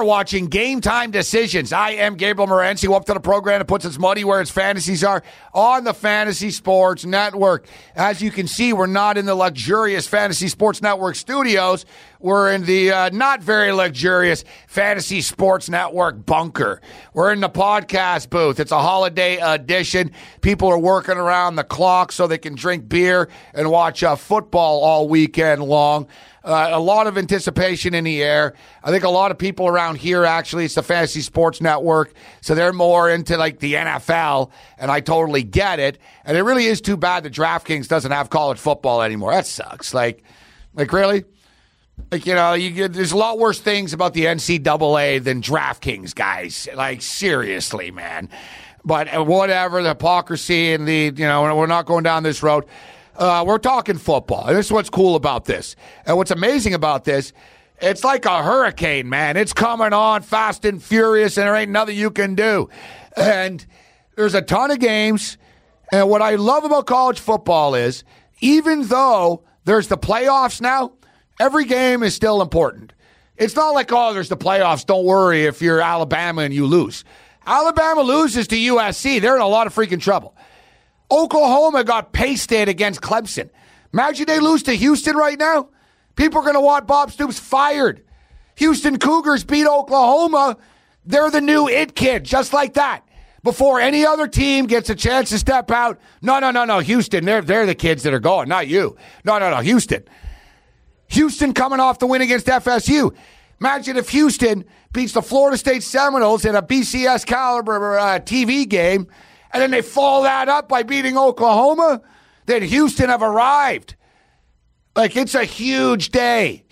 are watching Game Time Decisions. I am Gabriel Morency. Up to the program that puts its money where its fantasies are on the Fantasy Sports Network. As you can see, we're not in the luxurious Fantasy Sports Network studios. We're in the not very luxurious Fantasy Sports Network bunker. We're in the podcast booth. It's a holiday edition. People are working around the clock so they can drink beer and watch football all weekend long. A lot of anticipation in the air. I think a lot of people around here, actually, it's the Fantasy Sports Network, so they're more into like the NFL, and I totally get it. And it really is too bad that DraftKings doesn't have college football anymore. That sucks. Like really? Like, you know, there's a lot worse things about the NCAA than DraftKings, guys. Like, seriously, man. But whatever, the hypocrisy and we're not going down this road. We're talking football. And this is what's cool about this. And what's amazing about this, it's like a hurricane, man. It's coming on fast and furious, and there ain't nothing you can do. And there's a ton of games. And what I love about college football is, even though there's the playoffs now, every game is still important. It's not like, oh, there's the playoffs. Don't worry if you're Alabama and you lose. Alabama loses to USC. They're in a lot of freaking trouble. Oklahoma got pasted against Clemson. Imagine they lose to Houston right now. People are going to want Bob Stoops fired. Houston Cougars beat Oklahoma. They're the new it kid, just like that. Before any other team gets a chance to step out. No. Houston, they're the kids that are going, not you. No, Houston. Houston coming off the win against FSU. Imagine if Houston beats the Florida State Seminoles in a BCS caliber TV game, and then they follow that up by beating Oklahoma, then Houston have arrived. Like, it's a huge day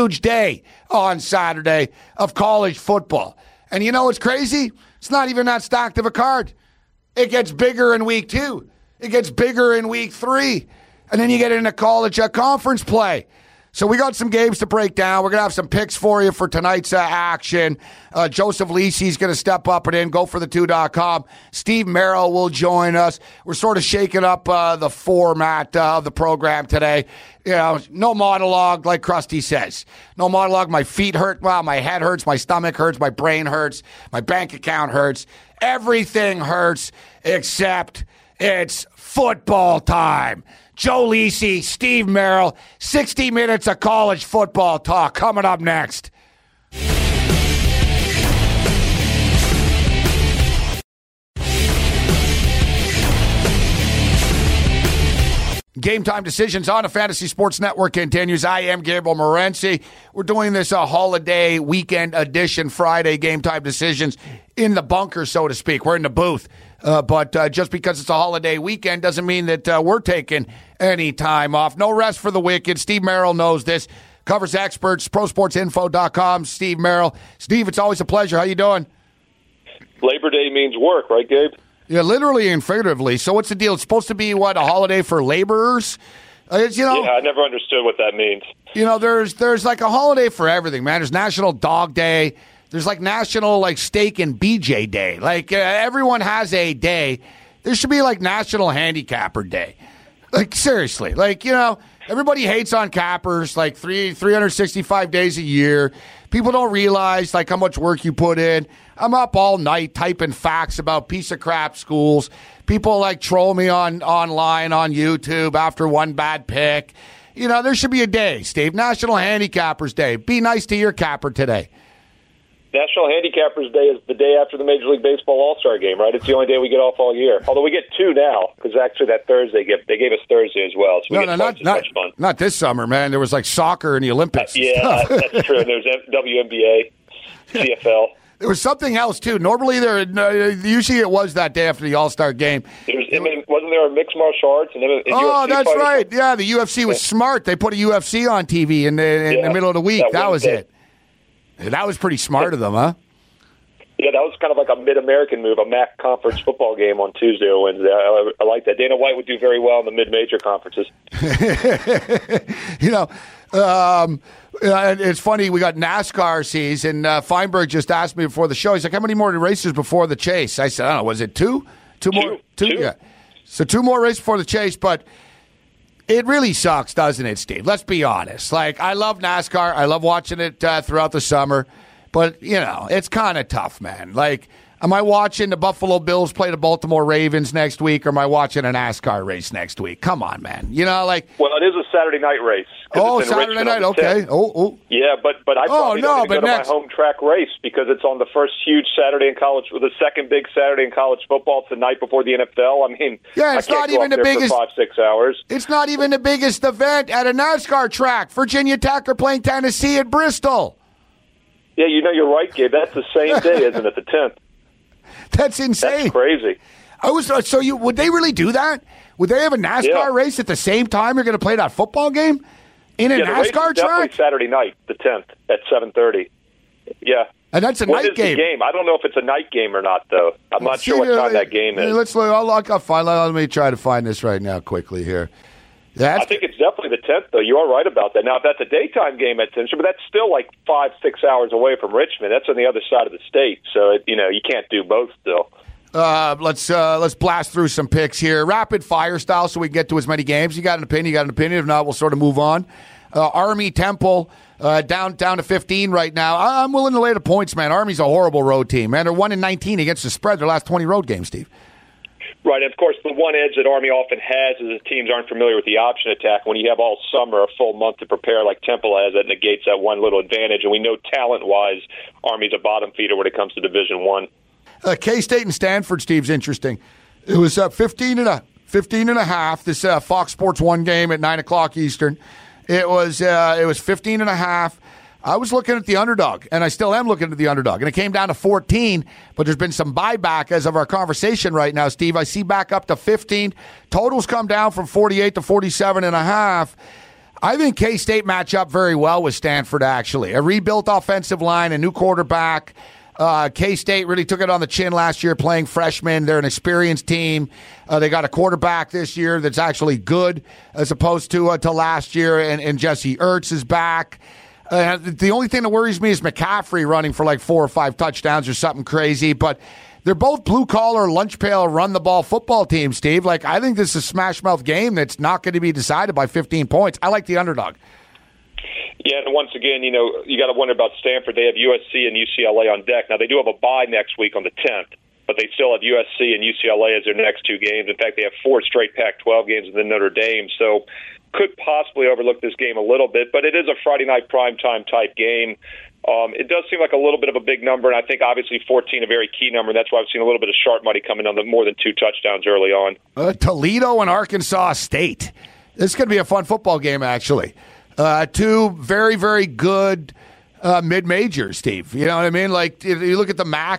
on Saturday of college football. And you know what's crazy? It's not even that stacked of a card. It gets bigger in week 2. It gets bigger in week 3. And then you get into college conference play. So we got some games to break down. We're going to have some picks for you for tonight's action. Joseph Lisi's going to step up and in, GoForThe2.com. Steve Merrill will join us. We're sort of shaking up the format of the program today. You know, no monologue like Krusty says. No monologue. My feet hurt. Well, my head hurts. My stomach hurts. My brain hurts. My bank account hurts. Everything hurts except it's football time. Joe Lisi, Steve Merrill, 60 minutes of college football talk coming up next. Game Time Decisions on the Fantasy Sports Network continues. I am Gabriel Morency. We're doing this holiday weekend edition, Friday Game Time Decisions in the bunker, so to speak. We're in the booth. But just because it's a holiday weekend doesn't mean that we're taking any time off. No rest for the wicked. Steve Merrill knows this. Covers experts, ProSportsInfo.com. Steve Merrill. Steve, it's always a pleasure. How you doing? Labor Day means work, right, Gabe? Yeah, literally and figuratively. So what's the deal? It's supposed to be, a holiday for laborers? Yeah, I never understood what that means. You know, there's like a holiday for everything, man. There's National Dog Day. There's like National Steak and BJ Day. Like everyone has a day. There should be like National Handicapper Day. Like seriously, everybody hates on cappers like 365 days a year. People don't realize like how much work you put in. I'm up all night typing facts about piece of crap schools. People like troll me online on YouTube after one bad pick. You know, there should be a day, Steve. National Handicappers Day. Be nice to your capper today. National Handicappers Day is the day after the Major League Baseball All-Star Game, right? It's the only day we get off all year. Although we get 2 now, because actually that Thursday, they gave us Thursday as well. So not this summer, man. There was like soccer and the Olympics. That's true. There's WNBA, CFL. There was something else, too. Normally, usually it was that day after the All-Star Game. Wasn't there a mixed martial arts? Oh, that's right. Yeah, the UFC was smart. They put a UFC on TV in the middle of the week. That was it. That was pretty smart of them, huh? Yeah, that was kind of like a mid-American move, a MAC conference football game on Tuesday or Wednesday. I like that. Dana White would do very well in the mid-major conferences. It's funny. We got NASCAR season. Feinberg just asked me before the show. He's like, how many more races before the chase? I said, I don't know. Was it 2? Two more? Two? Yeah. So 2 more races before the chase, but it really sucks, doesn't it, Steve? Let's be honest. Like, I love NASCAR. I love watching it throughout the summer. But, it's kind of tough, man. Like, am I watching the Buffalo Bills play the Baltimore Ravens next week, or am I watching a NASCAR race next week? Come on, man. Well, it is a Saturday night race. Oh, Saturday night, okay. Yeah, but I probably don't even go to my home track race because it's on the first huge Saturday in college, the second big Saturday in college football. It's the night before the NFL. I mean, it's not even the biggest. For 5-6 hours. It's not even the biggest event at a NASCAR track. Virginia Tech are playing Tennessee at Bristol. Yeah, you're right, Gabe. That's the same day, isn't it? The 10th. That's insane. That's crazy. Would they really do that? Would they have a NASCAR race at the same time you're going to play that football game in a NASCAR track? Definitely Saturday night, the 10th at 7:30. Yeah, and that's a night game. The game. I don't know if it's a night game or not, though. I'm not sure what time that game is. Let me try to find this right now quickly here. I think it's definitely the 10th, though. You are right about that. Now, if that's a daytime game at 10, but that's still like 5-6 hours away from Richmond. That's on the other side of the state, so you can't do both still. Let's blast through some picks here, rapid fire style, so we can get to as many games. You got an opinion? If not, we'll sort of move on. Army Temple down to 15 right now. I'm willing to lay the points, man. Army's a horrible road team, man. They're 1-19 against the spread their last 20 road games, Steve. Right, and of course, the one edge that Army often has is that teams aren't familiar with the option attack. When you have all summer, a full month to prepare like Temple has, that negates that one little advantage. And we know talent-wise, Army's a bottom feeder when it comes to Division I. K-State and Stanford, Steve's interesting. It was 15 and a half, this Fox Sports 1 game at 9 o'clock Eastern. It was 15 and a half. I was looking at the underdog, and I still am looking at the underdog. And it came down to 14, but there's been some buyback as of our conversation right now, Steve. I see back up to 15. Totals come down from 48 to 47 and a half. I think K-State match up very well with Stanford, actually. A rebuilt offensive line, a new quarterback. K-State really took it on the chin last year playing freshmen. They're an experienced team. They got a quarterback this year that's actually good as opposed to last year, and Jesse Ertz is back. The only thing that worries me is McCaffrey running for like 4 or 5 touchdowns or something crazy, but they're both blue-collar, lunch-pail, run-the-ball football teams, Steve. Like, I think this is a smash-mouth game that's not going to be decided by 15 points. I like the underdog. Yeah, and once again, you got to wonder about Stanford. They have USC and UCLA on deck. Now, they do have a bye next week on the 10th, but they still have USC and UCLA as their next 2 games. In fact, they have 4 straight Pac-12 games and then Notre Dame, so could possibly overlook this game a little bit, but it is a Friday night primetime type game. It does seem like a little bit of a big number, and I think obviously 14 a very key number, and that's why I've seen a little bit of sharp money coming on the more than 2 touchdowns early on. Toledo and Arkansas State. This is going to be a fun football game, actually. 2 very, very good mid-majors, Steve. You know what I mean? Like, if you look at the MAC,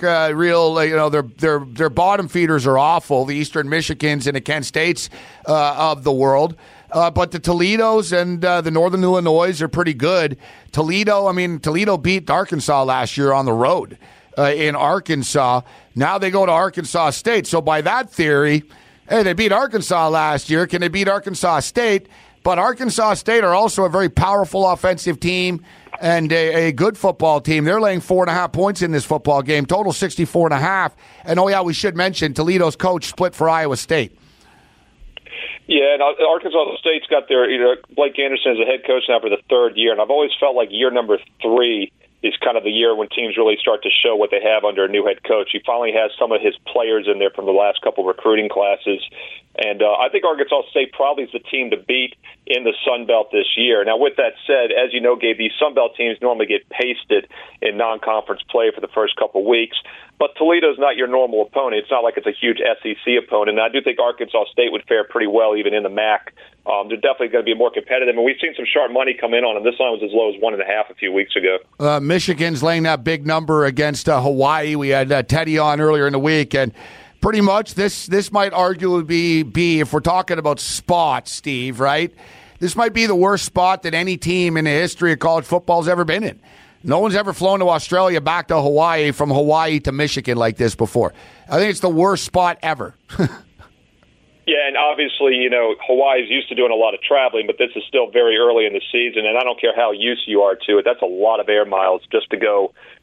their bottom feeders are awful. The Eastern Michigans and the Kent States of the world. But the Toledos and the Northern Illinois are pretty good. Toledo beat Arkansas last year on the road in Arkansas. Now they go to Arkansas State. So by that theory, hey, they beat Arkansas last year. Can they beat Arkansas State? But Arkansas State are also a very powerful offensive team and a good football team. They're laying 4.5 points in this football game, total 64.5. And we should mention Toledo's coach split for Iowa State. Yeah, and Arkansas State's got their Blake Anderson as a head coach now for the 3rd year, and I've always felt like year number 3 is kind of the year when teams really start to show what they have under a new head coach. He finally has some of his players in there from the last couple recruiting classes. And I think Arkansas State probably is the team to beat in the Sun Belt this year. Now, with that said, as you know, Gabe, these Sun Belt teams normally get pasted in non-conference play for the first couple weeks. But Toledo's not your normal opponent. It's not like it's a huge SEC opponent. And I do think Arkansas State would fare pretty well even in the MAC. They're definitely going to be more competitive. And we've seen some sharp money come in on them. This line was as low as 1.5 a few weeks ago. Michigan's laying that big number against Hawaii. We had Teddy on earlier in the week, and pretty much this might arguably be, if we're talking about spots, Steve, right? This might be the worst spot that any team in the history of college football has ever been in. No one's ever flown to Australia back to Hawaii from Hawaii to Michigan like this before. I think it's the worst spot ever. Yeah, and obviously, Hawaii's used to doing a lot of traveling, but this is still very early in the season, and I don't care how used you are to it. That's a lot of air miles just to go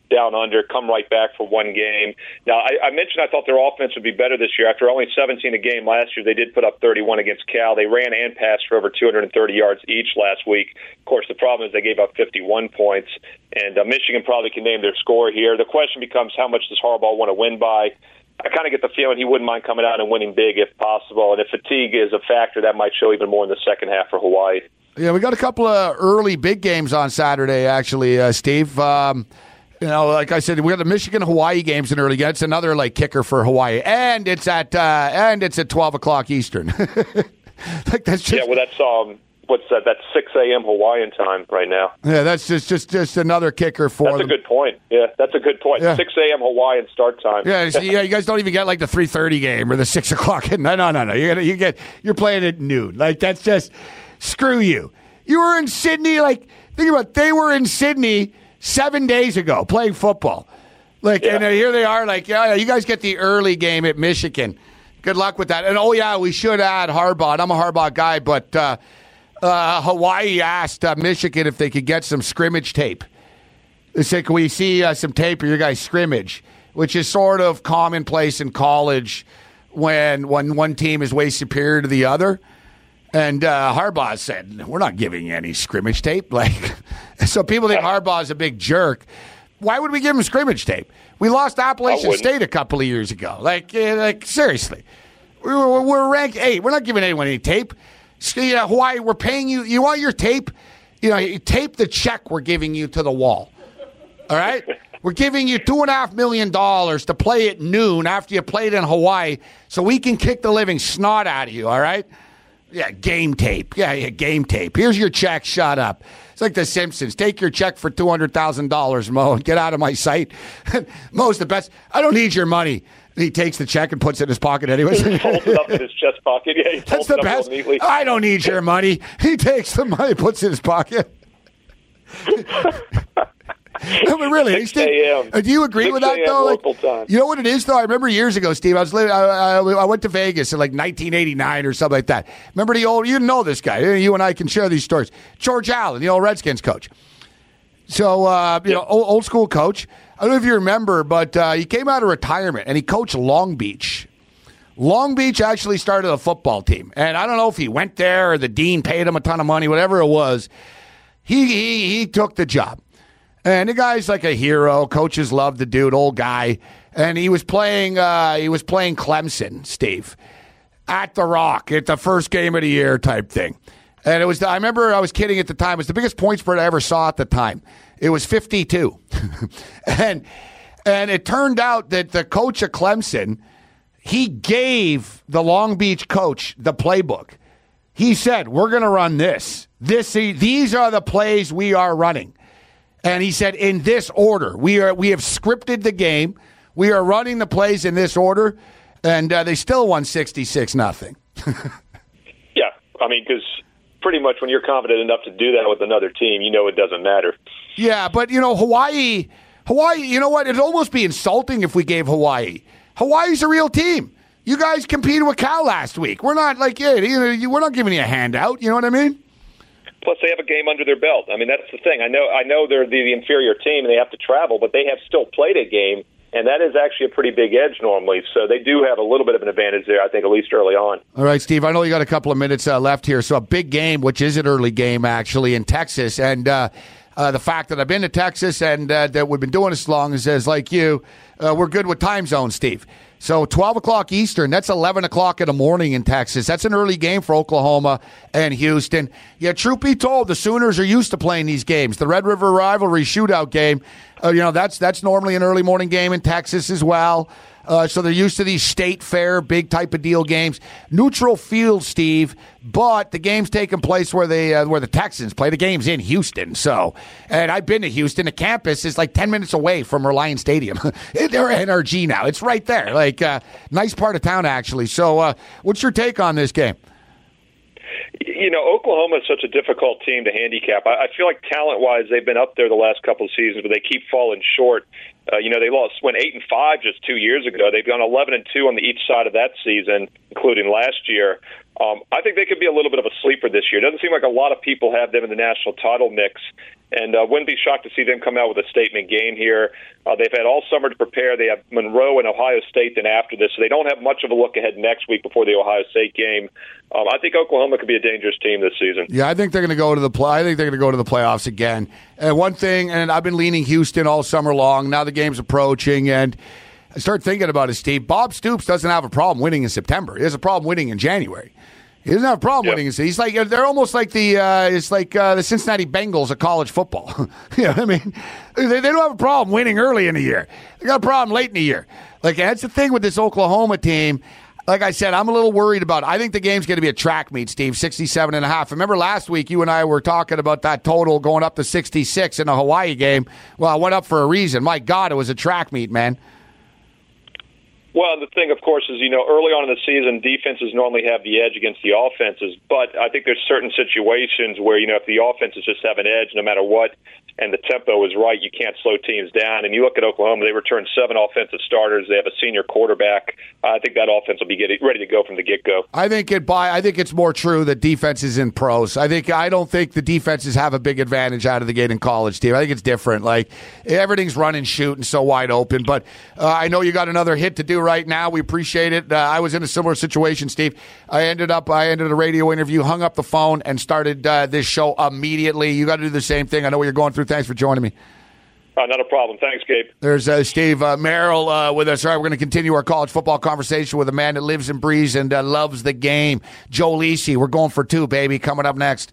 down under, come right back for one game. Now, I mentioned I thought their offense would be better this year. After only 17 a game last year, they did put up 31 against Cal. They ran and passed for over 230 yards each last week. Of course, the problem is they gave up 51 points, and Michigan probably can name their score here. The question becomes, how much does Harbaugh want to win by? I kind of get the feeling he wouldn't mind coming out and winning big if possible, and if fatigue is a factor, that might show even more in the second half for Hawaii. Yeah, we got a couple of early big games on Saturday, actually, Steve. Like I said, we got the Michigan-Hawaii games in early. It's another kicker for Hawaii, and it's at 12 o'clock Eastern. That's just, that's what's that? That's 6 a.m. Hawaiian time right now. Yeah, that's just another kicker for them. That's a good point. Yeah, that's a good point. Yeah. 6 a.m. Hawaiian start time. Yeah, you guys don't even get the 3:30 game or the 6 o'clock. No. You're playing at noon. That's just screw you. You were in Sydney. Think about it, they were in Sydney 7 days ago playing football. And here they are. You guys get the early game at Michigan. Good luck with that. And we should add Harbaugh. And I'm a Harbaugh guy, but Hawaii asked Michigan if they could get some scrimmage tape. They said, "Can we see some tape of your guys' scrimmage?" Which is sort of commonplace in college when one team is way superior to the other. And Harbaugh said, "We're not giving you any scrimmage tape." So people think Harbaugh's a big jerk. Why would we give him scrimmage tape? We lost Appalachian State a couple of years ago. Seriously, we're ranked 8. We're not giving anyone any tape. Hawaii, we're paying you. You want your tape? You tape the check we're giving you to the wall. All right? We're giving you $2.5 million to play at noon after you played in Hawaii so we can kick the living snot out of you, all right? Yeah, game tape. Yeah, game tape. Here's your check. Shut up. It's like The Simpsons. Take your check for $200,000, Mo, and get out of my sight. Mo's the best. I don't need your money. He takes the check and puts it in his pocket anyways. He folds it up in his chest pocket. Yeah, he folds it up real neatly. I don't need your money. He takes the money, puts it in his pocket. No, but really, Steve, do you agree with that, though? Local time. You know what it is, though? I remember years ago, Steve, I went to Vegas in 1989 or something like that. Remember the old, you know this guy. You and I can share these stories. George Allen, the old Redskins coach. So, old school coach. I don't know if you remember, but he came out of retirement, and he coached Long Beach. Long Beach actually started a football team. And I don't know if he went there or the dean paid him a ton of money, whatever it was. He took the job. And the guy's like a hero. Coaches love the dude, old guy. And he was playing Clemson, Steve, at the Rock at the first game of the year type thing. And I remember I was kidding at the time. It was the biggest point spread I ever saw at the time. It was 52. And it turned out that the coach of Clemson, he gave the Long Beach coach the playbook. He said, "We're going to run this. These are the plays we are running." And he said, in this order, we have scripted the game. We are running the plays in this order, and they still won 66-0. Yeah, because pretty much when you're confident enough to do that with another team, it doesn't matter. Yeah, but Hawaii, you know what? It'd almost be insulting if we gave Hawaii. Hawaii's a real team. You guys competed with Cal last week. We're not we're not giving you a handout. You know what I mean? Plus, they have a game under their belt. That's the thing. I know they're the inferior team and they have to travel, but they have still played a game, and that is actually a pretty big edge normally. So they do have a little bit of an advantage there, I think, at least early on. All right, Steve, I know you got a couple of minutes left here. So a big game, which is an early game, actually, in Texas. And the fact that I've been to Texas and that we've been doing this long is like you, we're good with time zones, Steve. So 12 o'clock Eastern, that's 11 o'clock in the morning in Texas. That's an early game for Oklahoma and Houston. Yeah, truth be told, the Sooners are used to playing these games. The Red River Rivalry shootout game, that's normally an early morning game in Texas as well. So they're used to these state fair, big type of deal games. Neutral field, Steve, but the game's taking place where the Texans play. The game's in Houston. So, and I've been to Houston. The campus is 10 minutes away from Reliance Stadium. They're NRG now. It's right there. Nice part of town, actually. So, what's your take on this game? Oklahoma is such a difficult team to handicap. I feel like talent-wise, they've been up there the last couple of seasons, but they keep falling short. They went 8-5 just 2 years ago. They've gone 11-2 on the each side of that season, including last year. I think they could be a little bit of a sleeper this year. It doesn't seem like a lot of people have them in the national title mix. and wouldn't be shocked to see them come out with a statement game here. They've had all summer to prepare. They have Monroe and Ohio State then after this, so they don't have much of a look ahead next week before the Ohio State game. I think Oklahoma could be a dangerous team this season. Yeah, I think they're going to go to the playoffs again. And one thing, and I've been leaning Houston all summer long. Now the game's approaching, and I start thinking about it, Steve. Bob Stoops doesn't have a problem winning in September. He has a problem winning in January. He doesn't have a problem winning. He's like, they're almost like the Cincinnati Bengals of college football. You know what I mean? They don't have a problem winning early in the year. They got a problem late in the year. Like, that's the thing with this Oklahoma team. Like I said, I'm a little worried about it. I think the game's going to be a track meet, Steve, 67.5. Remember last week you and I were talking about that total going up to 66 in the Hawaii game? Well, it went up for a reason. My God, it was a track meet, man. Well, the thing, of course, is, early on in the season, defenses normally have the edge against the offenses. But I think there's certain situations where, if the offenses just have an edge no matter what, and the tempo is right, you can't slow teams down. And you look at Oklahoma, they returned 7 offensive starters. They have a senior quarterback. I think that offense will be ready to go from the get-go. I think it's more true that defense is in pros. I don't think the defenses have a big advantage out of the gate in college, Steve. I think it's different. Like, everything's run and shoot and so wide open. But I know you got another hit to do right now. We appreciate it. I was in a similar situation, Steve. I ended a radio interview, hung up the phone, and started this show immediately. You got to do the same thing. I know what you're going through. Thanks for joining me. Not a problem. Thanks, Gabe. There's Steve Merrill with us. All right, we're going to continue our college football conversation with a man that lives and breathes and loves the game. Joe Lisi. We're going for 2, baby. Coming up next.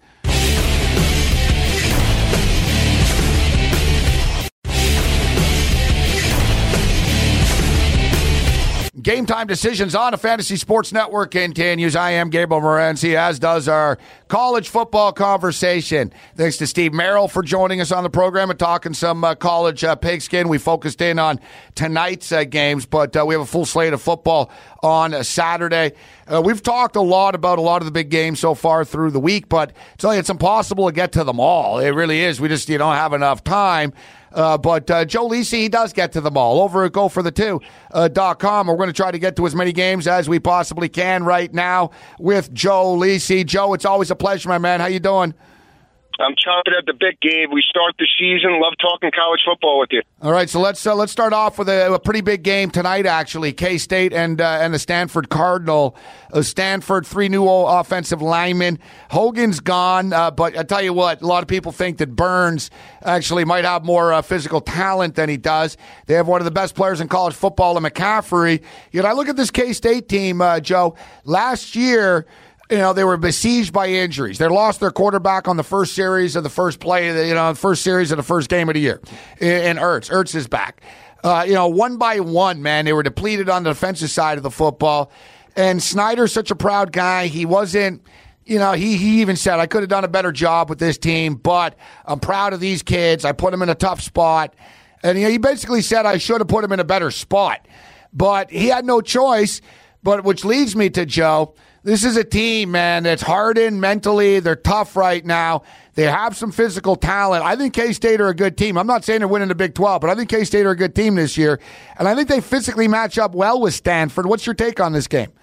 Game Time Decisions on the Fantasy Sports Network continues. I am Gabriel Morency, as does our college football conversation. Thanks to Steve Merrill for joining us on the program and talking some college pigskin. We focused in on tonight's games, but we have a full slate of football on Saturday. We've talked a lot about a lot of the big games so far through the week, but it's impossible to get to them all. It really is. We just don't have enough time. But Joe Lisi, he does get to them all over at GoForThe2.com. We're going to try to get to as many games as we possibly can right now with Joe Lisi. Joe, it's always a pleasure, my man. How you doing? I'm chomping at the bit, Gabe. We start the season. Love talking college football with you. All right, so let's start off with a pretty big game tonight, actually. K-State and the Stanford Cardinal. Stanford, 3 new offensive linemen. Hogan's gone, but I tell you what, a lot of people think that Burns actually might have more physical talent than he does. They have one of the best players in college football in McCaffrey. I look at this K-State team, Joe. Last year, they were besieged by injuries. They lost their quarterback on the first series of the first play, first series of the first game of the year. And Ertz. Ertz is back. One by one, man, they were depleted on the defensive side of the football. And Snyder's such a proud guy. He wasn't, he even said, I could have done a better job with this team, but I'm proud of these kids. I put them in a tough spot. And he basically said I should have put them in a better spot. But he had no choice, which leads me to Joe. This is a team, man, that's hardened mentally. They're tough right now. They have some physical talent. I think K-State are a good team. I'm not saying they're winning the Big 12, but I think K-State are a good team this year. And I think they physically match up well with Stanford. What's your take on this game?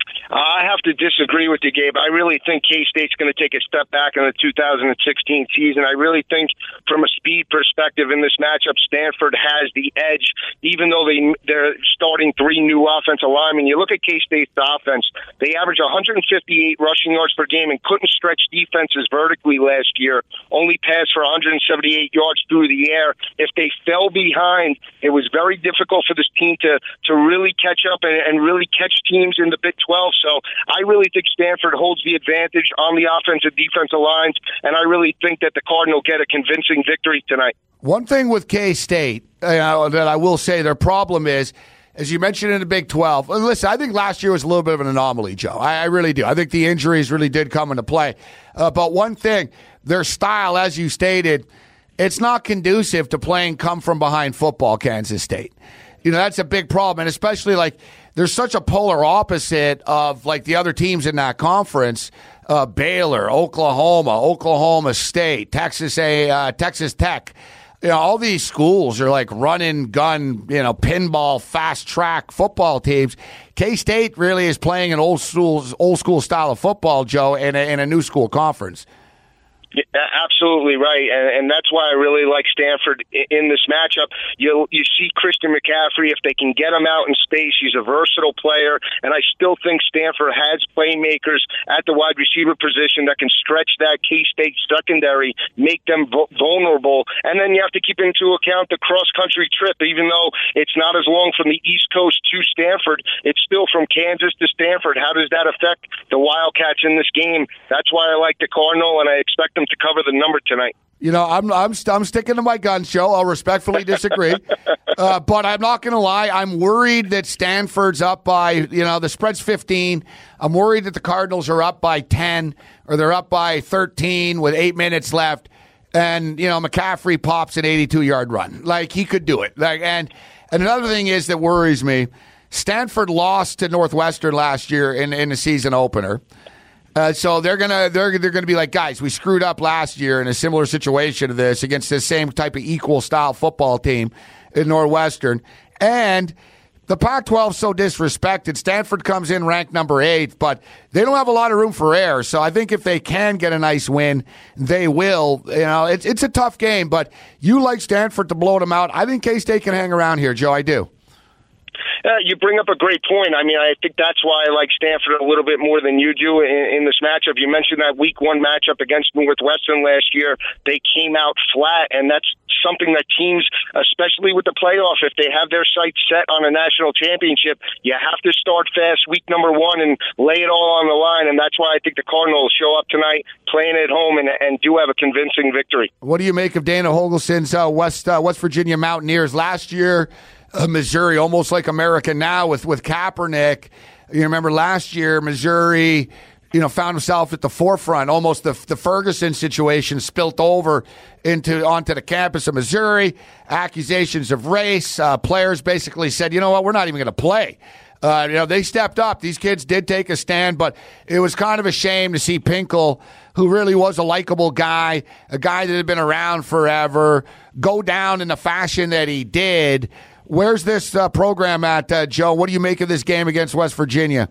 I have to disagree with you, Gabe. I really think K-State's going to take a step back in the 2016 season. I really think from a speed perspective in this matchup, Stanford has the edge, even though they're starting 3 new offensive linemen. You look at K-State's offense, they average 158 rushing yards per game and couldn't stretch defenses vertically last year, only passed for 178 yards through the air. If they fell behind, it was very difficult for this team to really catch up and really catch teams in the Big 12. So I really think Stanford holds the advantage on the offensive defensive lines, and I really think that the Cardinal get a convincing victory tonight. One thing with K-State that I will say their problem is, as you mentioned in the Big 12, listen, I think last year was a little bit of an anomaly, Joe. I really do. I think the injuries really did come into play. But one thing, their style, as you stated, it's not conducive to playing come-from-behind football, Kansas State. That's a big problem, and especially there's such a polar opposite of the other teams in that conference. Baylor, Oklahoma State, Texas Tech. All these schools are run and gun, pinball, fast track football teams. K-State really is playing an old school style of football, Joe, in a new school conference. Yeah, absolutely right, and that's why I really like Stanford in this matchup. You see Christian McCaffrey, if they can get him out in space, he's a versatile player, and I still think Stanford has playmakers at the wide receiver position that can stretch that K-State secondary, make them vulnerable, and then you have to keep into account the cross-country trip. Even though it's not as long from the East Coast to Stanford, it's still from Kansas to Stanford. How does that affect the Wildcats in this game? That's why I like the Cardinal, and I expect them to cover the number tonight. You know, I'm sticking to my guns, Joe. I'll respectfully disagree. But I'm not going to lie. I'm worried that Stanford's up by, the spread's 15. I'm worried that the Cardinals are up by 10 or they're up by 13 with 8 minutes left. And, McCaffrey pops an 82-yard run. Like, he could do it. And another thing is that worries me, Stanford lost to Northwestern last year in the season opener. So they're gonna be like, guys, we screwed up last year in a similar situation to this against the same type of equal style football team in Northwestern, and the Pac-12 is so disrespected. Stanford comes in ranked number 8, but they don't have a lot of room for error. So I think if they can get a nice win, they will. It's a tough game, but you like Stanford to blow them out. I think K-State can hang around here, Joe. I do. You bring up a great point. I mean, I think that's why I like Stanford a little bit more than you do in this matchup. You mentioned that Week 1 matchup against Northwestern last year. They came out flat, and that's something that teams, especially with the playoff, if they have their sights set on a national championship, you have to start fast week number 1 and lay it all on the line, and that's why I think the Cardinals show up tonight playing at home and do have a convincing victory. What do you make of Dana Holgorsen's West Virginia Mountaineers last year? Missouri, almost like America now with Kaepernick. You remember last year, Missouri, found himself at the forefront. Almost the Ferguson situation spilt over onto the campus of Missouri. Accusations of race. Players basically said, you know what, we're not even going to play. They stepped up. These kids did take a stand, but it was kind of a shame to see Pinkel, who really was a likable guy, a guy that had been around forever, go down in the fashion that he did. Where's this program at, Joe? What do you make of this game against West Virginia?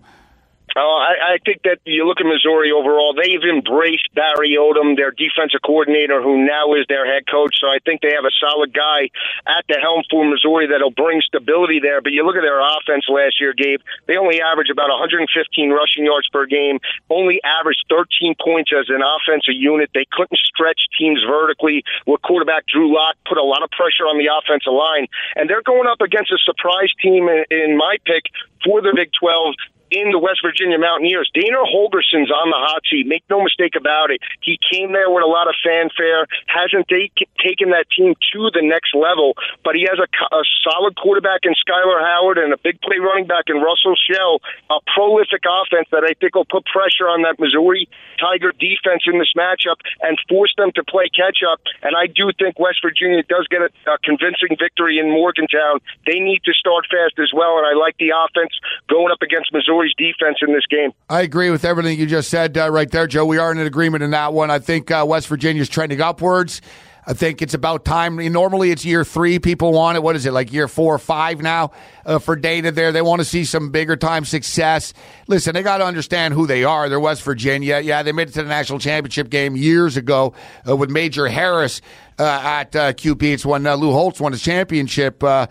I think that you look at Missouri overall, they've embraced Barry Odom, their defensive coordinator, who now is their head coach. So I think they have a solid guy at the helm for Missouri that'll bring stability there. But you look at their offense last year, Gabe, they only averaged about 115 rushing yards per game, only averaged 13 points as an offensive unit. They couldn't stretch teams vertically. With quarterback Drew Lock put a lot of pressure on the offensive line. And they're going up against a surprise team in my pick for the Big 12, in the West Virginia Mountaineers. Dana Holgorsen's on the hot seat. Make no mistake about it. He came there with a lot of fanfare, hasn't taken that team to the next level, but he has a solid quarterback in Skylar Howard and a big play running back in Russell Shell, a prolific offense that I think will put pressure on that Missouri Tiger defense in this matchup and force them to play catch-up. And I do think West Virginia does get a convincing victory in Morgantown. They need to start fast as well, and I like the offense going up against Missouri defense in this game. I agree with everything you just said right there, Joe. We are in an agreement in that one. I think West Virginia's trending upwards. I think it's about time. Normally it's year 3 people want it. What is it, like year 4 or 5 now for Dana there? They want to see some bigger time success. Listen, they got to understand who they are. They're West Virginia. Yeah, they made it to the national championship game years ago with Major Harris at QB. It's when Lou Holtz won his championship. But,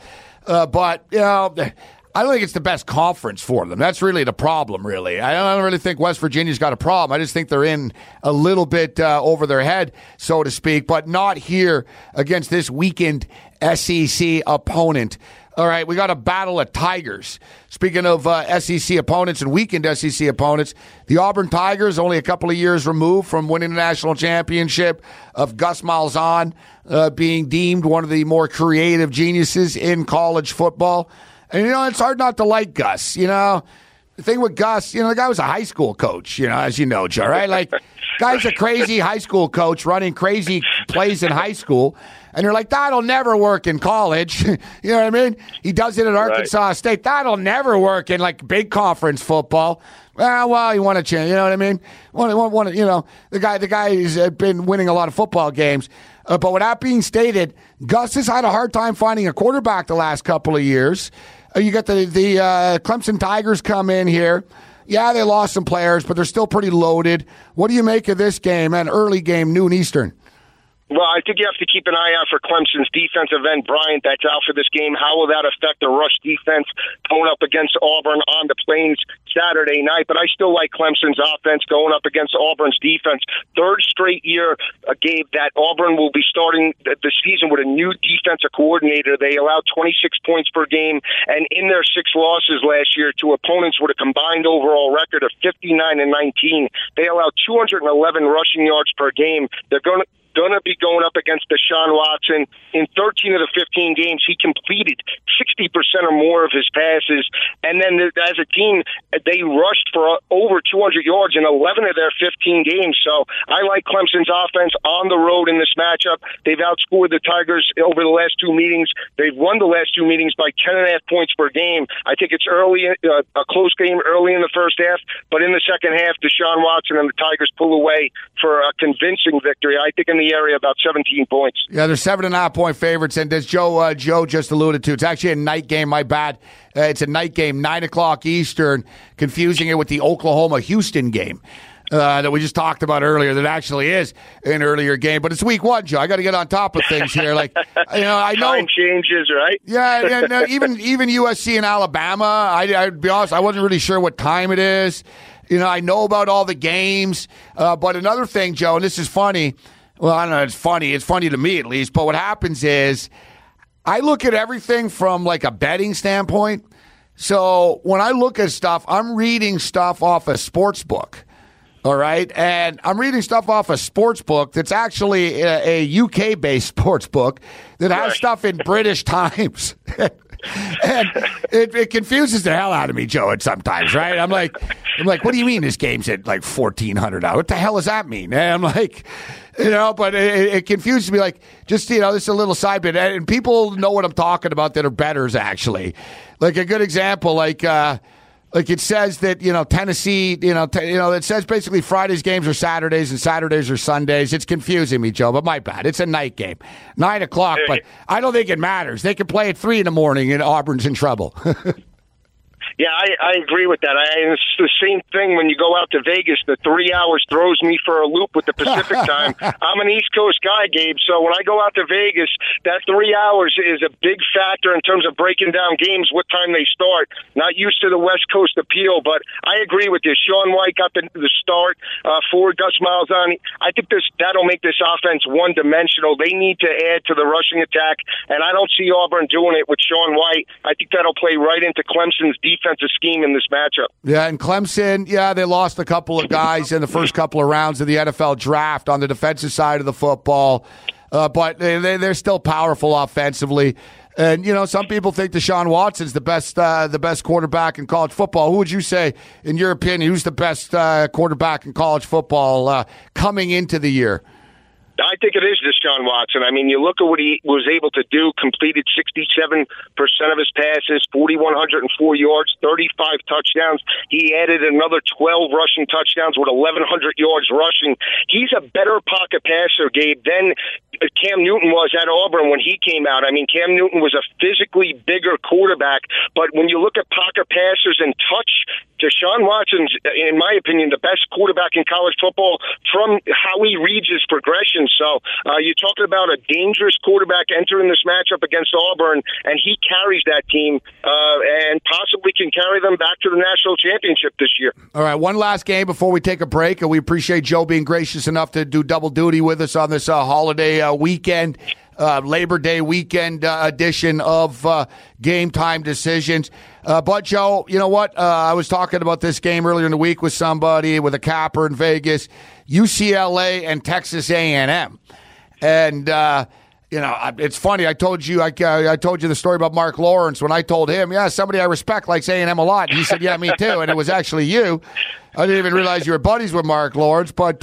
I don't think it's the best conference for them. That's really the problem, really. I don't really think West Virginia's got a problem. I just think they're in a little bit over their head, so to speak, but not here against this weakened SEC opponent. All right, we got a battle of Tigers. Speaking of SEC opponents and weakened SEC opponents, the Auburn Tigers, only a couple of years removed from winning the national championship, of Gus Malzahn being deemed one of the more creative geniuses in college football. And, it's hard not to like Gus. The thing with Gus, the guy was a high school coach, as you know, Joe, right? Like, guy's a crazy high school coach running crazy plays in high school. And you're like, that'll never work in college. You know what I mean? He does it at Arkansas State. That'll never work in, like, big conference football. Well, you want to change. You know what I mean? The guy has been winning a lot of football games. But with that being stated, Gus has had a hard time finding a quarterback the last couple of years. You got the Clemson Tigers come in here. Yeah, they lost some players, but they're still pretty loaded. What do you make of this game, an early game, noon Eastern? Well, I think you have to keep an eye out for Clemson's defensive end, Bryant, that's out for this game. How will that affect the rush defense going up against Auburn on the Plains Saturday night? But I still like Clemson's offense going up against Auburn's defense. Third straight year, Gabe, that Auburn will be starting the season with a new defensive coordinator. They allowed 26 points per game, and in their 6 losses last year to opponents with a combined overall record of 59-19, they allowed 211 rushing yards per game. They're going to be going up against Deshaun Watson. In 13 of the 15 games, he completed 60% or more of his passes. And then as a team, they rushed for over 200 yards in 11 of their 15 games. So I like Clemson's offense on the road in this matchup. They've outscored the Tigers over the last 2 meetings. They've won the last 2 meetings by 10.5 points per game. I think it's early, a close game early in the first half, but in the second half, Deshaun Watson and the Tigers pull away for a convincing victory. I think in the area about 17 points. Yeah, they're 7.5-point favorites, and as Joe just alluded to, it's actually a night game. My bad. It's a night game, 9 o'clock Eastern, confusing it with the Oklahoma-Houston game that we just talked about earlier. That actually is an earlier game, but it's week 1, Joe. I got to get on top of things here. Like, I know time changes, right? Yeah. No, even USC and Alabama. I'd be honest, I wasn't really sure what time it is. I know about all the games, but another thing, Joe, and this is funny. Well, I don't know, it's funny. It's funny to me, at least. But what happens is I look at everything from, like, a betting standpoint. So when I look at stuff, I'm reading stuff off a sports book, all right? And I'm reading stuff off a sports book that's actually a UK-based sports book that has stuff in British times. And it confuses the hell out of me, Joe, at sometimes, right? I'm like, what do you mean this game's at like $1,400? What the hell does that mean? And I'm like, but it confuses me. Like, just, this is a little side bit. And people know what I'm talking about that are bettors, actually. Like, a good example, like it says that, Tennessee, it says basically Friday's games are Saturdays and Saturdays are Sundays. It's confusing me, Joe, but my bad. It's a night game, 9 o'clock, but I don't think it matters. They can play at 3 a.m. and Auburn's in trouble. Yeah, I agree with that. It's the same thing when you go out to Vegas. The 3 hours throws me for a loop with the Pacific time. I'm an East Coast guy, Gabe, so when I go out to Vegas, that 3 hours is a big factor in terms of breaking down games, what time they start. Not used to the West Coast appeal, but I agree with you. Sean White got the start for Gus Malzahn. I think that'll make this offense one-dimensional. They need to add to the rushing attack, and I don't see Auburn doing it with Sean White. I think that'll play right into Clemson's defensive scheme in this matchup. Yeah, and Clemson, they lost a couple of guys in the first couple of rounds of the NFL draft on the defensive side of the football, but they're still powerful offensively. And, some people think Deshaun Watson's the best quarterback in college football. Who would you say, in your opinion, who's the best quarterback in college football coming into the year? I think it is Deshaun Watson. I mean, you look at what he was able to do, completed 67% of his passes, 4,104 yards, 35 touchdowns. He added another 12 rushing touchdowns with 1,100 yards rushing. He's a better pocket passer, Gabe, than Cam Newton was at Auburn when he came out. I mean, Cam Newton was a physically bigger quarterback, but when you look at pocket passers and touch, Deshaun Watson's, in my opinion, the best quarterback in college football from how he reads his progression. So you're talking about a dangerous quarterback entering this matchup against Auburn, and he carries that team and possibly can carry them back to the national championship this year. All right, one last game before we take a break, and we appreciate Joe being gracious enough to do double duty with us on this holiday weekend. Labor Day weekend edition of Game Time Decisions. But, Joe, you know what? I was talking about this game earlier in the week with somebody, with a capper in Vegas, UCLA and Texas A&M. And, it's funny. I told you the story about Mark Lawrence when I told him, somebody I respect likes A&M a lot. And he said, yeah, me too. And it was actually you. I didn't even realize you were buddies with Mark Lawrence. But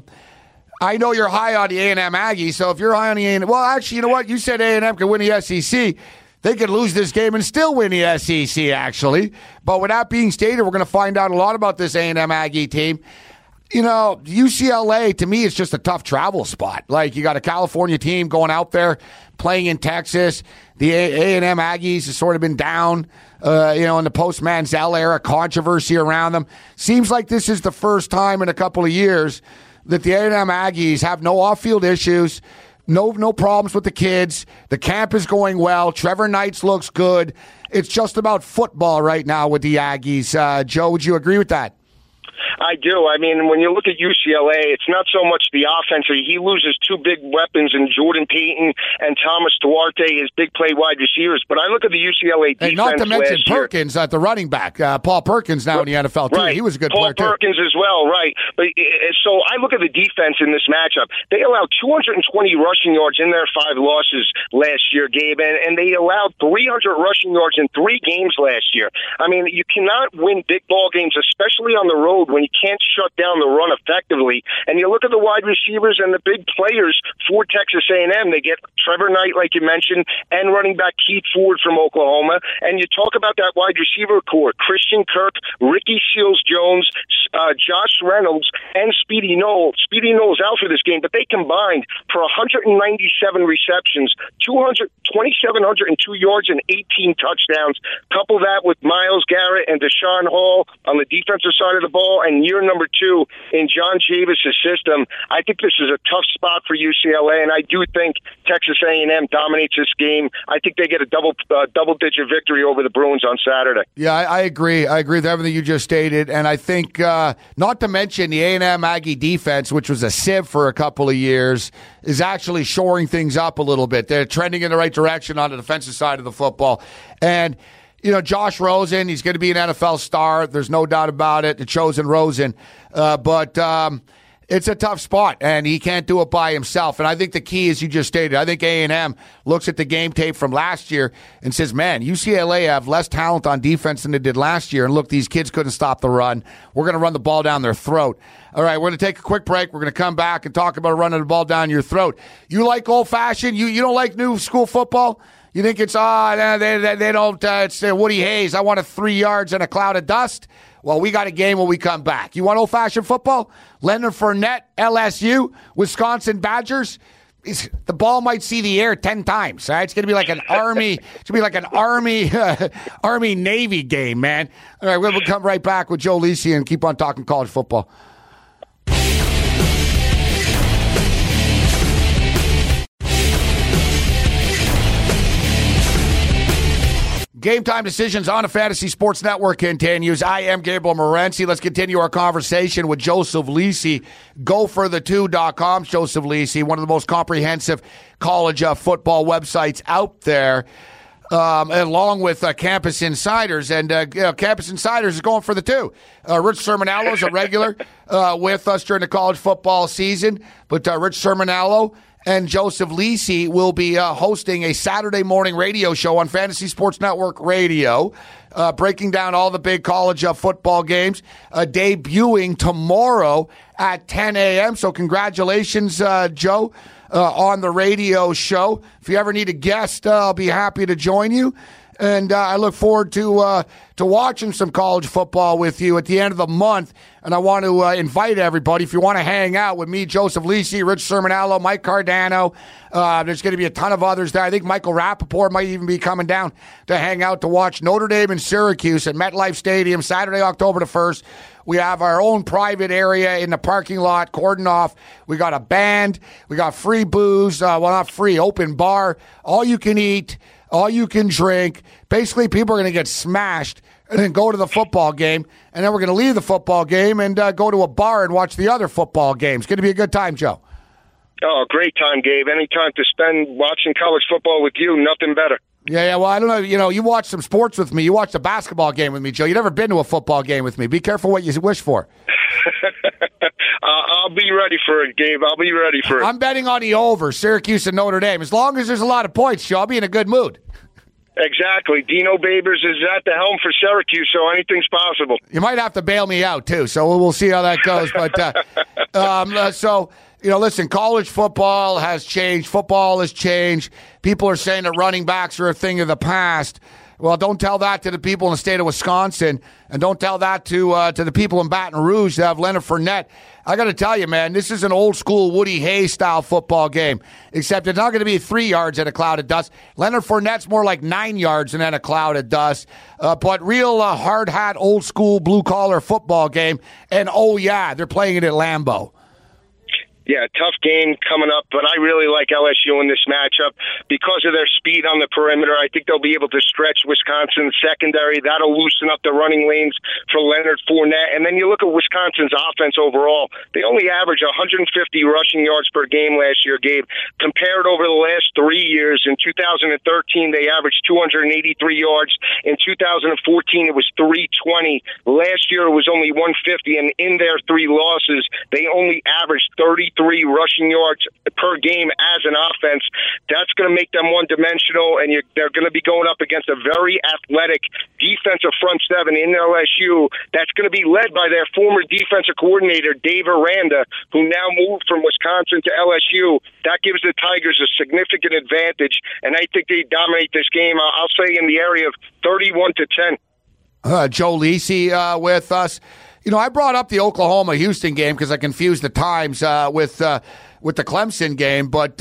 I know you're high on the A&M Aggies, so if you're high on the A&M, well, actually, you know what? You said A&M could win the SEC. They could lose this game and still win the SEC, actually. But with that being stated, we're going to find out a lot about this A&M Aggie team. UCLA, to me, is just a tough travel spot. Like, you got a California team going out there, playing in Texas. The A&M Aggies has sort of been down, in the post-Manziel era, controversy around them. Seems like this is the first time in a couple of years that the A&M Aggies have no off-field issues, no problems with the kids. The camp is going well. Trevor Knights looks good. It's just about football right now with the Aggies. Joe, would you agree with that? I do. I mean, when you look at UCLA, it's not so much the offense. He loses two big weapons in Jordan Payton and Thomas Duarte, his big play wide receivers. But I look at the UCLA defense. And not to mention Perkins at the running back. Paul Perkins now in the NFL, too. Right. He was a good Paul player, too. Perkins as well, right. But so I look at the defense in this matchup. They allowed 220 rushing yards in their 5 losses last year, Gabe, and they allowed 300 rushing yards in 3 games last year. I mean, you cannot win big ball games, especially on the road, when you can't shut down the run effectively. And you look at the wide receivers and the big players for Texas A&M. They get Trevor Knight, like you mentioned, and running back Keith Ford from Oklahoma. And you talk about that wide receiver core: Christian Kirk, Ricky Seals-Jones, Josh Reynolds, and Speedy Noel. Speedy Noel's out for this game, but they combined for 197 receptions, 2,702 yards, and 18 touchdowns. Couple that with Myles Garrett and Deshaun Hall on the defensive side of the ball, and year number 2 in John Chavis' system. I think this is a tough spot for UCLA, and I do think Texas A&M dominates this game. I think they get a double-digit victory over the Bruins on Saturday. Yeah, I agree. I agree with everything you just stated, and I think, not to mention the A&M Aggie defense, which was a sieve for a couple of years, is actually shoring things up a little bit. They're trending in the right direction on the defensive side of the football. And Josh Rosen, he's going to be an NFL star. There's no doubt about it. The chosen Rosen. But it's a tough spot, and he can't do it by himself. And I think the key, as you just stated, I think A&M looks at the game tape from last year and says, man, UCLA have less talent on defense than they did last year. And look, these kids couldn't stop the run. We're going to run the ball down their throat. All right, we're going to take a quick break. We're going to come back and talk about running the ball down your throat. You like old-fashioned? You don't like new school football? You think it's, they don't, it's Woody Hayes. I want 3 yards and a cloud of dust. Well, we got a game when we come back. You want old-fashioned football? Leonard Fournette, LSU, Wisconsin Badgers. The ball might see the air 10 times. Right? It's going to be like an Army-Navy game, man. All right, we'll come right back with Joe Lisi and keep on talking college football. Game Time Decisions on the Fantasy Sports Network continues. I am Gabriel Morency. Let's continue our conversation with Joseph Lisi. GoForThe2.com. Joseph Lisi, one of the most comprehensive college football websites out there, along with Campus Insiders. And Campus Insiders is going for the 2. Rich Sermonello is a regular with us during the college football season. But Rich Sermonello and Joseph Lisi will be hosting a Saturday morning radio show on Fantasy Sports Network Radio, breaking down all the big college football games, debuting tomorrow at 10 a.m. So congratulations, Joe, on the radio show. If you ever need a guest, I'll be happy to join you. And I look forward to watching some college football with you at the end of the month. And I want to invite everybody, if you want to hang out with me, Joseph Lisi, Rich Sermonello, Mike Cardano. There's going to be a ton of others there. I think Michael Rappaport might even be coming down to hang out to watch Notre Dame and Syracuse at MetLife Stadium Saturday, October the 1st. We have our own private area in the parking lot, cordoned off. We got a band. We got free booze. Well, not free, open bar. All you can eat. All you can drink. Basically, people are going to get smashed and then go to the football game. And then we're going to leave the football game and go to a bar and watch the other football games. It's going to be a good time, Joe. Oh, great time, Gabe. Any time to spend watching college football with you, nothing better. Yeah, well, I don't know. You watch some sports with me. You watched a basketball game with me, Joe. You've never been to a football game with me. Be careful what you wish for. I'll be ready for it, Gabe. I'll be ready for it. I'm betting on the over, Syracuse and Notre Dame. As long as there's a lot of points, Joe, I'll be in a good mood. Exactly. Dino Babers is at the helm for Syracuse, so anything's possible. You might have to bail me out, too, so we'll see how that goes. But listen, college football has changed. Football has changed. People are saying that running backs are a thing of the past. Well, don't tell that to the people in the state of Wisconsin, and don't tell that to the people in Baton Rouge that have Leonard Fournette. I got to tell you, man, this is an old-school Woody Hayes style football game, except it's not going to be 3 yards in a cloud of dust. Leonard Fournette's more like 9 yards and then a cloud of dust. But real hard-hat, old-school, blue-collar football game. And, oh, yeah, they're playing it at Lambeau. Yeah, tough game coming up, but I really like LSU in this matchup because of their speed on the perimeter. I think they'll be able to stretch Wisconsin's secondary. That'll loosen up the running lanes for Leonard Fournette. And then you look at Wisconsin's offense overall. They only average 150 rushing yards per game last year, Gabe. Compared over the last 3 years, in 2013, they averaged 283 yards. In 2014, it was 320. Last year, it was only 150. And in their 3 losses, they only averaged 33 rushing yards per game as an offense. That's going to make them one-dimensional, and they're going to be going up against a very athletic defensive front seven in LSU that's going to be led by their former defensive coordinator, Dave Aranda, who now moved from Wisconsin to LSU. That gives the Tigers a significant advantage, and I think they dominate this game. I'll say in the area of 31-10. Joe Lisi with us. You know, I brought up the Oklahoma-Houston game because I confused the times with the Clemson game. But,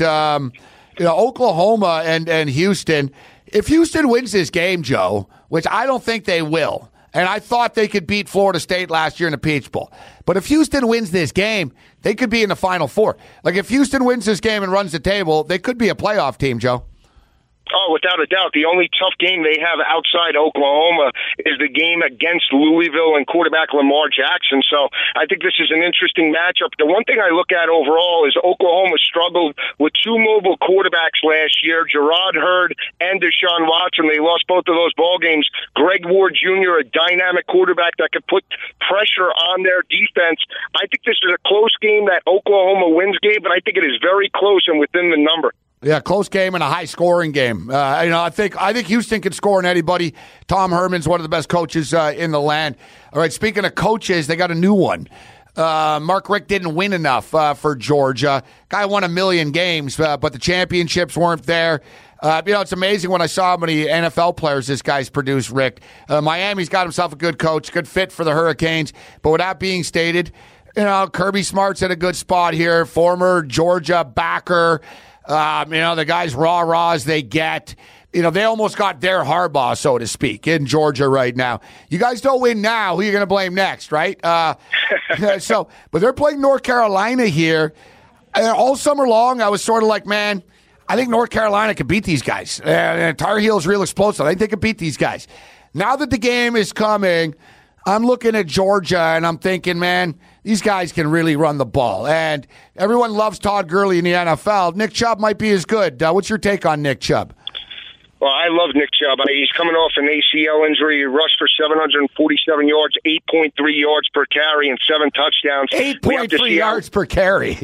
Oklahoma and Houston, if Houston wins this game, Joe, which I don't think they will, and I thought they could beat Florida State last year in the Peach Bowl. But if Houston wins this game, they could be in the Final Four. Like, if Houston wins this game and runs the table, they could be a playoff team, Joe. Oh, without a doubt. The only tough game they have outside Oklahoma is the game against Louisville and quarterback Lamar Jackson. So I think this is an interesting matchup. The one thing I look at overall is Oklahoma struggled with 2 mobile quarterbacks last year, Gerard Hurd and Deshaun Watson. They lost both of those ball games. Greg Ward Jr., a dynamic quarterback that could put pressure on their defense. I think this is a close game that Oklahoma wins game, but I think it is very close and within the number. Yeah, close game and a high-scoring game. I think Houston can score on anybody. Tom Herman's one of the best coaches in the land. All right, speaking of coaches, they got a new one. Mark Richt didn't win enough for Georgia. Guy won 1 million games, but the championships weren't there. It's amazing when I saw how many NFL players this guy's produced, Richt. Miami's got himself a good coach, good fit for the Hurricanes. But with that being stated, Kirby Smart's in a good spot here. Former Georgia backer. The guys raw as they get. They almost got their Harbaugh, so to speak, in Georgia right now. You guys don't win now. Who are you going to blame next, right? But they're playing North Carolina here. All summer long, I was sort of like, man, I think North Carolina could beat these guys. Tar Heels real explosive. I think they could beat these guys. Now that the game is coming, I'm looking at Georgia, and I'm thinking, man, these guys can really run the ball. And everyone loves Todd Gurley in the NFL. Nick Chubb might be as good. What's your take on Nick Chubb? Well, I love Nick Chubb. He's coming off an ACL injury. He rushed for 747 yards, 8.3 yards per carry, and 7 touchdowns. 8.3 yards per carry.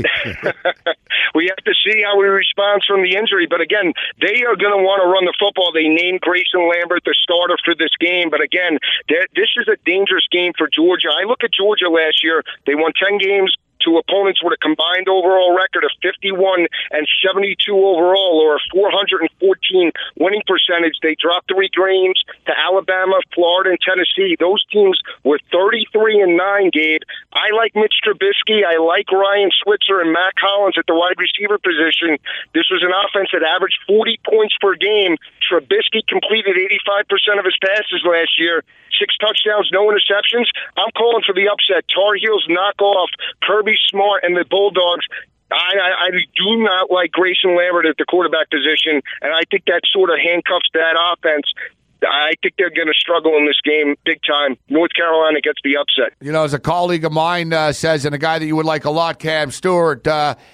We have to see how he responds from the injury. But again, they are going to want to run the football. They named Grayson Lambert the starter for this game. But again, this is a dangerous game for Georgia. I look at Georgia last year. They won 10 games to opponents with a combined overall record of 51 and 72 overall, or a 414 winning percentage. They dropped 3 games to Alabama, Florida, and Tennessee. Those teams were 33-9, Gabe. I like Mitch Trubisky. I like Ryan Switzer and Matt Collins at the wide receiver position. This was an offense that averaged 40 points per game. Trubisky completed 85% of his passes last year. 6 touchdowns, no interceptions. I'm calling for the upset. Tar Heels knock off Kirby Smart and the Bulldogs. I do not like Grayson Lambert at the quarterback position, and I think that sort of handcuffs that offense. I think they're going to struggle in this game big time. North Carolina gets the upset. As a colleague of mine says, and a guy that you would like a lot, Cam Stewart,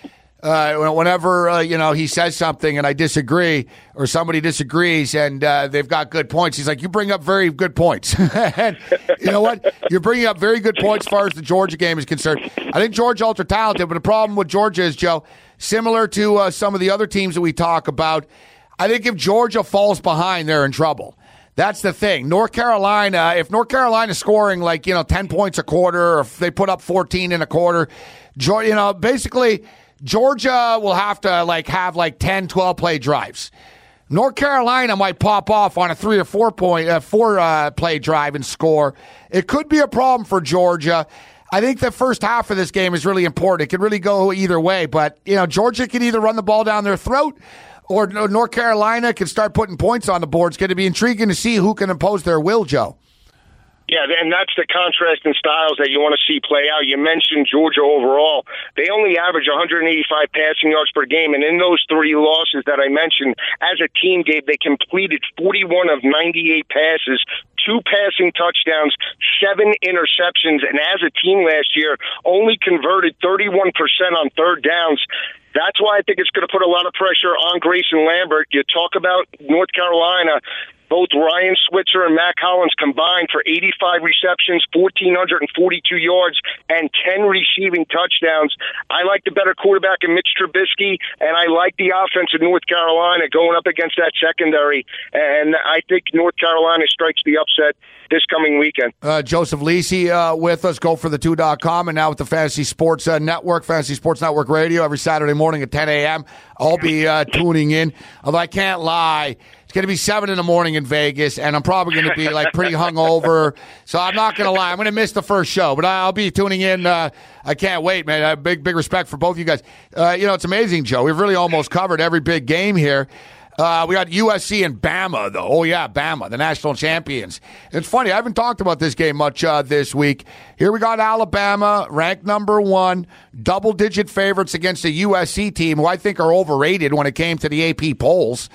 whenever he says something and I disagree, or somebody disagrees and they've got good points, he's like, you bring up very good points. And you know what? You're bringing up very good points as far as the Georgia game is concerned. I think Georgia ultra talented, but the problem with Georgia is, Joe, similar to some of the other teams that we talk about, I think if Georgia falls behind, they're in trouble. That's the thing. North Carolina, if North Carolina's scoring 10 points a quarter, or if they put up 14 in a quarter, basically Georgia will have to have 10, 12 play drives. North Carolina might pop off on a 3 or 4 play drive and score. It could be a problem for Georgia. I think the first half of this game is really important. It could really go either way, but Georgia can either run the ball down their throat or North Carolina can start putting points on the board. It's going to be intriguing to see who can impose their will, Joe. Yeah, and that's the contrast in styles that you want to see play out. You mentioned Georgia overall. They only average 185 passing yards per game, and in those 3 losses that I mentioned, as a team, Gabe, they completed 41 of 98 passes, 2 passing touchdowns, 7 interceptions, and as a team last year, only converted 31% on third downs. That's why I think it's going to put a lot of pressure on Grayson Lambert. You talk about North Carolina. Both Ryan Switzer and Mac Hollins combined for 85 receptions, 1,442 yards, and 10 receiving touchdowns. I like the better quarterback in Mitch Trubisky, and I like the offense of North Carolina going up against that secondary. And I think North Carolina strikes the upset this coming weekend. Joseph Lisi with us, GoForThe2.com, and now with the Fantasy Sports Network, Fantasy Sports Network Radio, every Saturday morning at 10 a.m. I'll be tuning in. Although I can't lie, it's going to be 7 in the morning in Vegas, and I'm probably going to be pretty hungover. So I'm not going to lie. I'm going to miss the first show, but I'll be tuning in. I can't wait, man. Big respect for both of you guys. It's amazing, Joe. We've really almost covered every big game here. We got USC and Bama, though. Oh, yeah, Bama, the national champions. It's funny. I haven't talked about this game much this week. Here we got Alabama, ranked number 1, double-digit favorites against a USC team who I think are overrated when it came to the AP polls.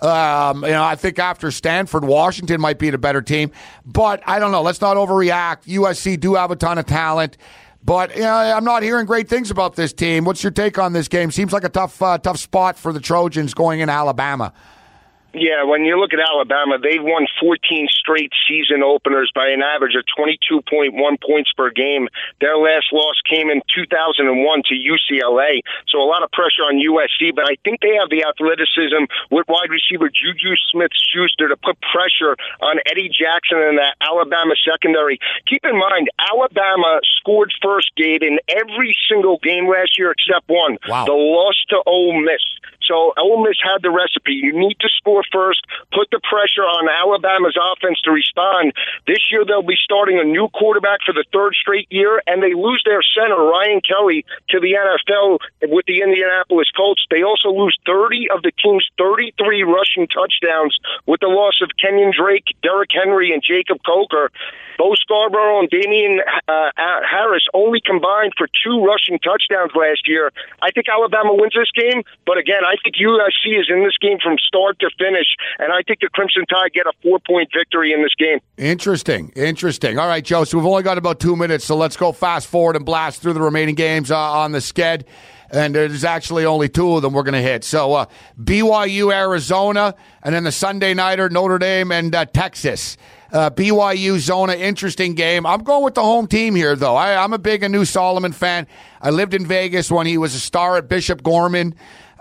I think after Stanford, Washington might be the better team. But I don't know. Let's not overreact. USC do have a ton of talent. But I'm not hearing great things about this team. What's your take on this game? Seems like a tough spot for the Trojans going in Alabama. Yeah, when you look at Alabama, they've won 14 straight season openers by an average of 22.1 points per game. Their last loss came in 2001 to UCLA, so a lot of pressure on USC, but I think they have the athleticism with wide receiver Juju Smith-Schuster to put pressure on Eddie Jackson and that Alabama secondary. Keep in mind, Alabama scored first, Gabe, in every single game last year except one. Wow. The loss to Ole Miss. So Ole Miss had the recipe. You need to score first, put the pressure on Alabama's offense to respond. This year they'll be starting a new quarterback for the 3rd straight year, and they lose their center, Ryan Kelly, to the NFL with the Indianapolis Colts. They also lose 30 of the team's 33 rushing touchdowns with the loss of Kenyon Drake, Derrick Henry, and Jacob Coker. Bo Scarborough and Damian Harris only combined for 2 rushing touchdowns last year. I think Alabama wins this game, but again, I think USC is in this game from start to finish, and I think the Crimson Tide get a 4-point victory in this game. Interesting. All right, Joe, so we've only got about 2 minutes, so let's go fast forward and blast through the remaining games on the sched. And there's actually only 2 of them we're going to hit. So BYU, Arizona, and then the Sunday nighter, Notre Dame and Texas. BYU, Zona, interesting game. I'm going with the home team here, though. I'm a big Anu Solomon fan. I lived in Vegas when he was a star at Bishop Gorman.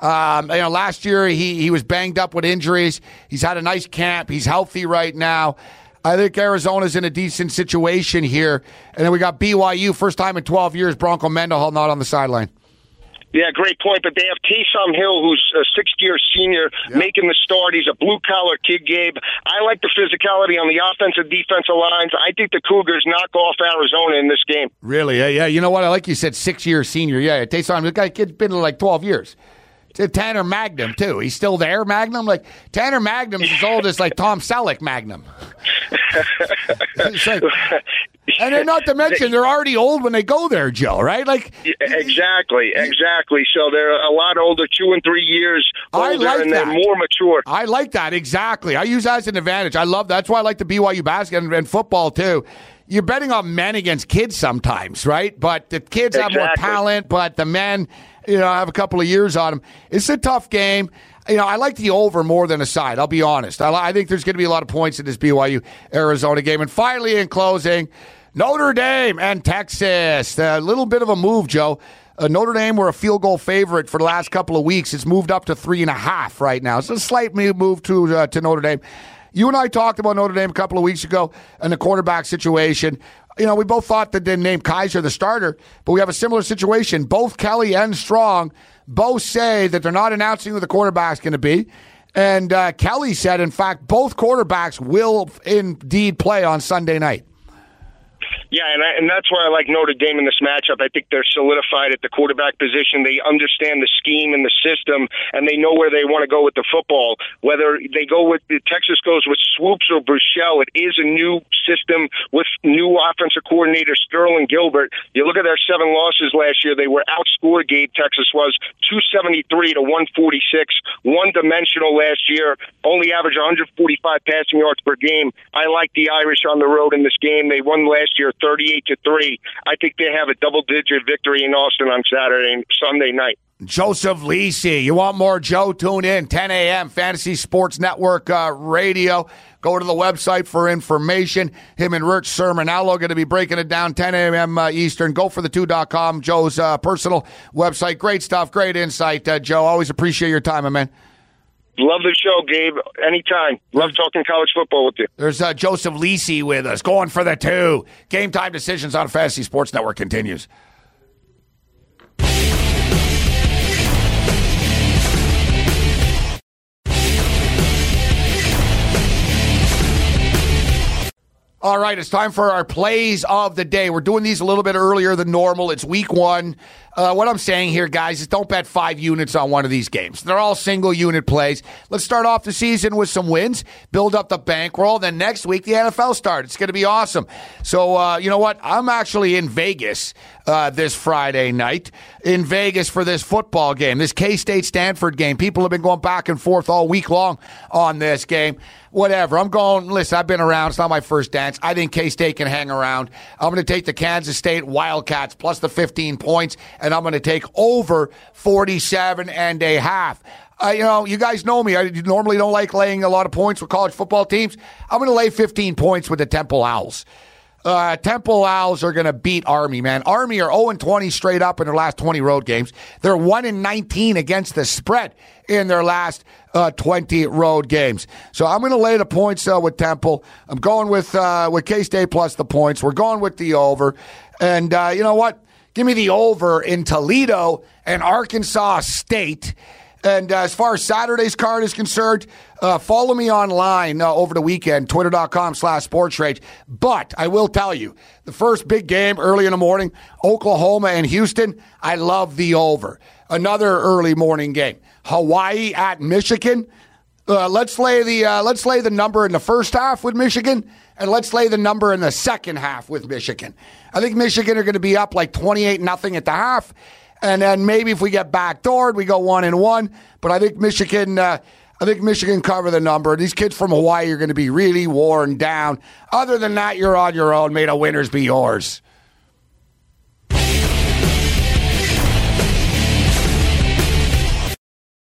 Last year he was banged up with injuries. He's had a nice camp. He's healthy right now. I think Arizona's in a decent situation here. And then we got BYU, first time in 12 years, Bronco Mendenhall not on the sideline. Yeah, great point. But they have Taysom Hill, who's a 6th-year senior, making the start. He's a blue-collar kid, Gabe. I like the physicality on the offensive, defensive lines. I think the Cougars knock off Arizona in this game. Really? Yeah. You know what? I like you said 6-year senior. Yeah, Taysom, the kid's been like 12 years. Tanner Magnum, too. He's still there, Magnum? Like, Tanner Magnum's as old as, like, Tom Selleck Magnum. And then not to mention, they're already old when they go there, Joe, right? Like Exactly. So they're a lot older, 2 and 3 years older, and they're more mature. I like that, exactly. I use that as an advantage. I love that. That's why I like the BYU basket and football, too. You're betting on men against kids sometimes, right? But the kids have more talent, but the men, have a couple of years on them. It's a tough game. I like the over more than a side, I'll be honest. I think there's going to be a lot of points in this BYU-Arizona game. And finally, in closing, Notre Dame and Texas. A little bit of a move, Joe. Notre Dame were a field goal favorite for the last couple of weeks. It's moved up to 3.5 right now. It's a slight move to Notre Dame. You and I talked about Notre Dame a couple of weeks ago and the quarterback situation. We both thought that they named Kaiser the starter, but we have a similar situation. Both Kelly and Strong both say that they're not announcing who the quarterback's going to be. And Kelly said, in fact, both quarterbacks will indeed play on Sunday night. Yeah, and that's why I like Notre Dame in this matchup. I think they're solidified at the quarterback position. They understand the scheme and the system, and they know where they want to go with the football. Whether they go with Texas goes with Swoops or Burchell, it is a new system with new offensive coordinator Sterling Gilbert. You look at their 7 losses last year; they were outscored. Gabe, Texas was 273 to 146, one-dimensional last year. Only averaged 145 passing yards per game. I like the Irish on the road in this game. They won last year 38-3. I think they have a double-digit victory in Austin on Sunday night. Joseph Lisi. You want more Joe? Tune in, 10 a.m., Fantasy Sports Network radio. Go to the website for information. Him and Rich Sermonello going to be breaking it down 10 a.m. Eastern. Goforthe2.com, Joe's personal website. Great stuff, great insight, Joe. Always appreciate your time, my man. Love the show, Gabe. Anytime. Love talking college football with you. There's Joseph Lisi with us, going for the 2. Game Time Decisions on Fantasy Sports Network continues. All right, it's time for our plays of the day. We're doing these a little bit earlier than normal. It's week 1. What I'm saying here, guys, is don't bet 5 units on one of these games. They're all single-unit plays. Let's start off the season with some wins, build up the bankroll, then next week the NFL starts. It's going to be awesome. So, you know what? I'm actually in Vegas this Friday night, in Vegas for this football game, this K-State-Stanford game. People have been going back and forth all week long on this game. Whatever. I'm going, listen, I've been around. It's not my first dance. I think K-State can hang around. I'm going to take the Kansas State Wildcats plus the 15 points, and I'm going to take over 47.5. You know, you guys know me. I normally don't like laying a lot of points with college football teams. I'm going to lay 15 points with the Temple Owls. Temple Owls are going to beat Army, man. Army are 0-20 straight up in their last 20 road games. They're 1-19 against the spread in their last 20 road games. So I'm going to lay the points with Temple. I'm going with K-State plus the points. We're going with the over. And you know what? Give me the over in Toledo and Arkansas State. And as far as Saturday's card is concerned, follow me online over the weekend, twitter.com/sportsrage. But I will tell you, the first big game early in the morning, Oklahoma and Houston, I love the over. Another early morning game, Hawaii at Michigan. Let's lay the number in the first half with Michigan, and let's lay the number in the second half with Michigan. I think Michigan are going to be up like 28-0 at the half. And then maybe if we get backdoored, we go 1-1. But I think Michigan cover the number. These kids from Hawaii are going to be really worn down. Other than that, you're on your own. May the winners be yours.